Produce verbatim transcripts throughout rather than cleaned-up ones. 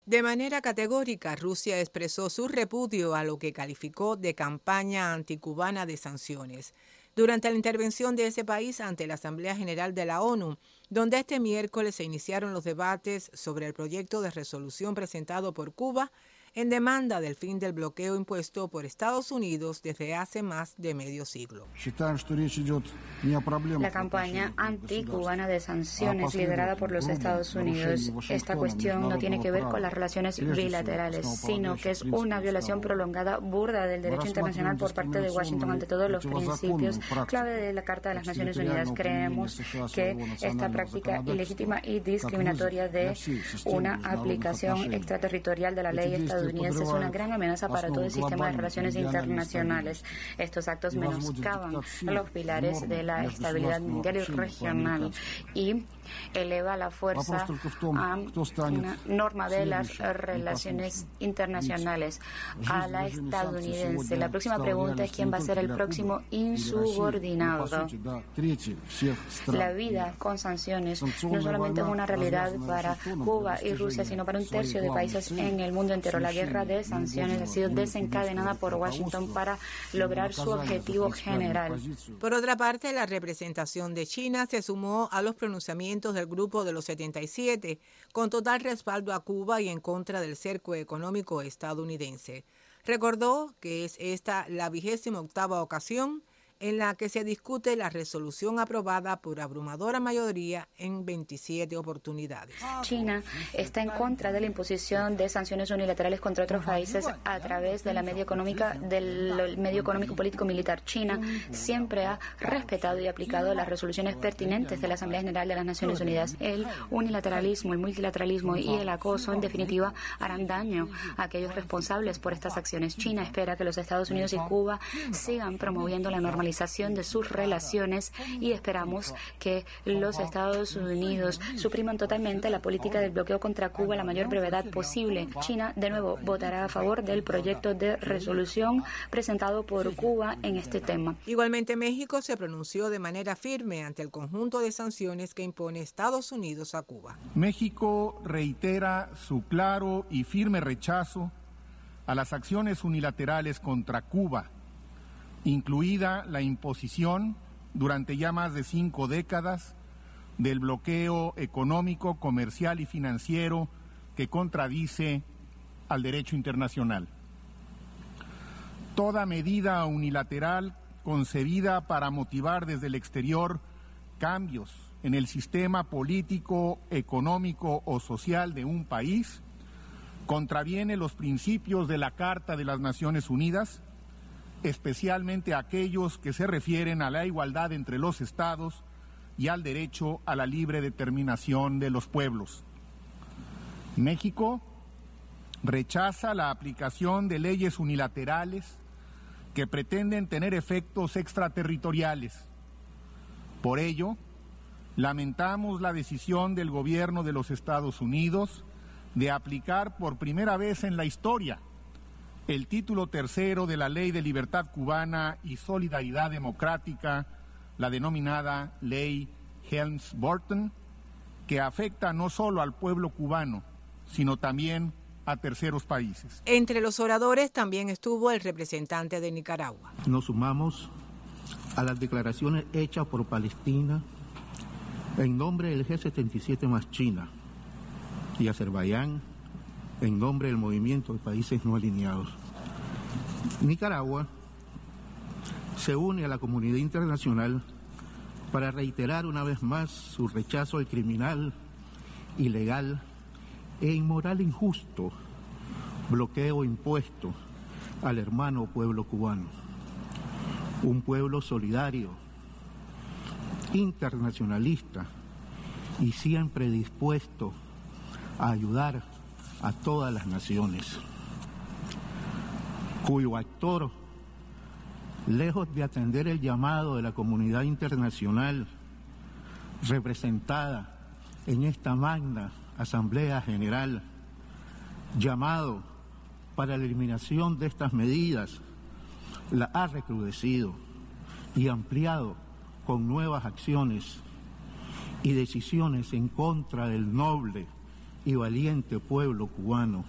De manera categórica, Rusia expresó su repudio a lo que calificó de campaña anticubana de sanciones durante la intervención de ese país ante la Asamblea General de la ONU, donde este miércoles se iniciaron los debates sobre el proyecto de resolución presentado por Cuba en demanda del fin del bloqueo impuesto por Estados Unidos desde hace más de medio siglo. La campaña anticubana de sanciones liderada por los Estados Unidos, esta cuestión no tiene que ver con las relaciones bilaterales, sino que es una violación prolongada, burda del derecho internacional por parte de Washington ante todos los principios clave de la Carta de las Naciones Unidas. Creemos que esta práctica ilegítima y discriminatoria de una aplicación extraterritorial de la ley estadounidense es una gran amenaza para todo el sistema de relaciones internacionales. Estos actos menoscaban los pilares de la estabilidad mundial y regional y eleva la fuerza a una norma de las relaciones internacionales a la estadounidense. La próxima pregunta es quién va a ser el próximo insubordinado. La vida con sanciones no solamente es una realidad para Cuba y Rusia, sino para un tercio de países en el mundo entero. La guerra de sanciones ha sido desencadenada por Washington para lograr su objetivo general. Por otra parte, la representación de China se sumó a los pronunciamientos del Grupo de los setenta y siete, con total respaldo a Cuba y en contra del cerco económico estadounidense. Recordó que es esta la vigésima octava ocasión en la que se discute la resolución aprobada por abrumadora mayoría en veintisiete oportunidades. China está en contra de la imposición de sanciones unilaterales contra otros países a través de la medio económica del medio económico político militar. China siempre ha respetado y aplicado las resoluciones pertinentes de la Asamblea General de las Naciones Unidas. El unilateralismo, el multilateralismo y el acoso, en definitiva, harán daño a aquellos responsables por estas acciones. China espera que los Estados Unidos y Cuba sigan promoviendo la normalización de sus relaciones y esperamos que los Estados Unidos supriman totalmente la política del bloqueo contra Cuba a la mayor brevedad posible. China, de nuevo, votará a favor del proyecto de resolución presentado por Cuba en este tema. Igualmente, México se pronunció de manera firme ante el conjunto de sanciones que impone Estados Unidos a Cuba. México reitera su claro y firme rechazo a las acciones unilaterales contra Cuba, incluida la imposición durante ya más de cinco décadas del bloqueo económico, comercial y financiero que contradice al derecho internacional. Toda medida unilateral concebida para motivar desde el exterior cambios en el sistema político, económico o social de un país contraviene los principios de la Carta de las Naciones Unidas, especialmente aquellos que se refieren a la igualdad entre los estados y al derecho a la libre determinación de los pueblos. México rechaza la aplicación de leyes unilaterales que pretenden tener efectos extraterritoriales. Por ello, lamentamos la decisión del gobierno de los Estados Unidos de aplicar por primera vez en la historia el título tercero de la Ley de Libertad Cubana y Solidaridad Democrática, la denominada Ley Helms-Burton, que afecta no solo al pueblo cubano, sino también a terceros países. Entre los oradores también estuvo el representante de Nicaragua. Nos sumamos a las declaraciones hechas por Palestina en nombre del G setenta y siete más China y Azerbaiyán en nombre del movimiento de países no alineados. Nicaragua se une a la comunidad internacional para reiterar una vez más su rechazo al criminal, ilegal e inmoral injusto bloqueo impuesto al hermano pueblo cubano. Un pueblo solidario, internacionalista y siempre dispuesto a ayudar a todas las naciones, cuyo actor, lejos de atender el llamado de la comunidad internacional representada en esta magna Asamblea General, llamado para la eliminación de estas medidas, la ha recrudecido y ampliado con nuevas acciones y decisiones en contra del noble y valiente pueblo cubano.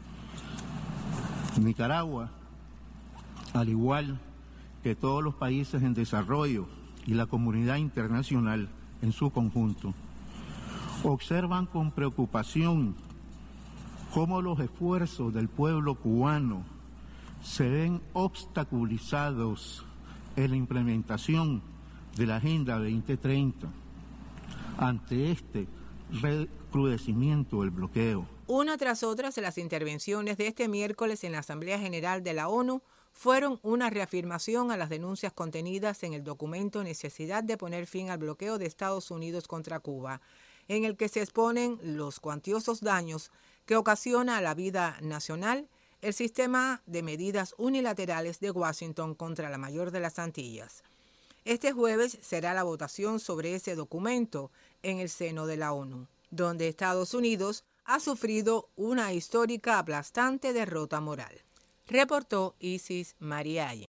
Nicaragua, al igual que todos los países en desarrollo y la comunidad internacional en su conjunto, observan con preocupación cómo los esfuerzos del pueblo cubano se ven obstaculizados en la implementación de la Agenda veinte treinta ante este recrudecimiento del bloqueo. Una tras otra, las intervenciones de este miércoles en la Asamblea General de la ONU fueron una reafirmación a las denuncias contenidas en el documento Necesidad de poner fin al bloqueo de Estados Unidos contra Cuba, en el que se exponen los cuantiosos daños que ocasiona a la vida nacional el sistema de medidas unilaterales de Washington contra la mayor de las Antillas. Este jueves será la votación sobre ese documento en el seno de la ONU, donde Estados Unidos ha sufrido una histórica aplastante derrota moral. Reportó Isis Mariay.